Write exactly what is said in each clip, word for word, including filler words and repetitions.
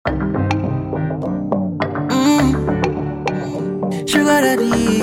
Sugar daddy.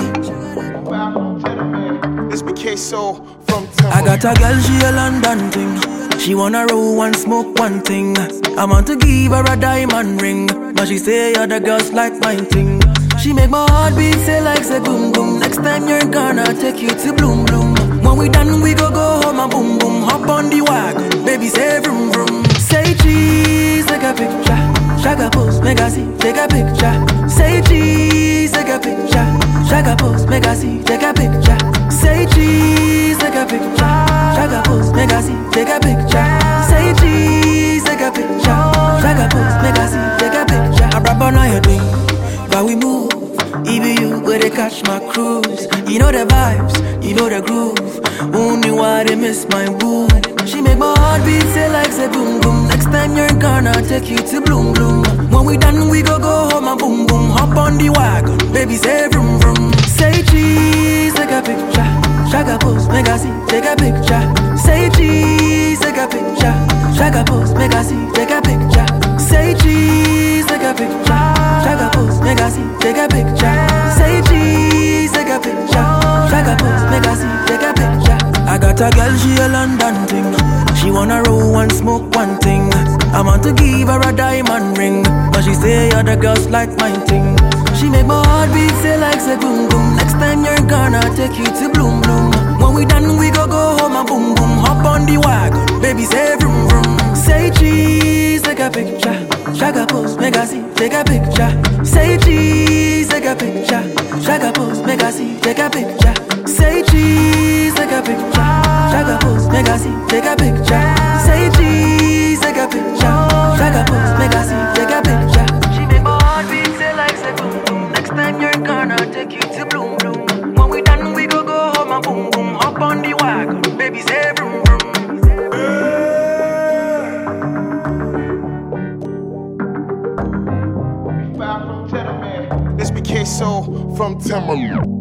It's B K Soul from I got a girl, she a London thing. She wanna roll and smoke one thing. I want to give her a diamond ring, but she say other girls like my thing. She make my heart beat say like say boom boom. Next time you're gonna take you to Bloom Bloom. When we done we go go home and boom boom. Hop on the wagon, baby say vroom vroom. Say cheese, take a picture. Shaka pose, make a see, take a picture. Say cheese, take a picture. Shaka pose, make a see, take a picture. Say cheese, take a picture. Shaka pose, make a see, take a picture. Say cheese, take a picture. Shaka pose, make a see, take a picture. I rap on your thing, but we move. Even you where they catch my cruise. You know the vibes, you know the groove. Only why they miss my woo. She make my heart beat say like say boom boom. Next time you're gonna take you to Bloom Bloom. When we done we go go home and boom boom. Hop on the wagon, baby say vroom vroom. Say cheese, take a picture. Shaka pose, make a see, take a picture. Say cheese, take a picture. Shaka pose, make a see, take a picture. Say cheese, take a picture. Shaka pose, make a see, take a picture. Say cheese, take a picture. Shaka pose, make a see, take a picture. I got a girl, she a London thing. She wanna roll and smoke one thing. I want to give her a diamond ring, but she say other girls like my thing. She make my heart beat say like say boom boom. Next time you're gonna take you to Bloom Bloom. When we done we go go home and boom boom. Hop on the wagon, baby say vroom vroom. Say cheese, take a picture. Shaka pose, make a see, take a picture. Say cheese, take a picture. Shaka pose, make a see, take a picture. Say cheese, take a picture. Shaka pose, make a see, take a picture. Say cheese, take a picture. Shaka pose, make a see, take a picture. She make my heart beat say like say boom boom. Next time you're gonna take you to Bloom Bloom. When we done we go go home and boom boom. Hop on the wagon, baby say vroom vroom. It's B K Soul from Timberland.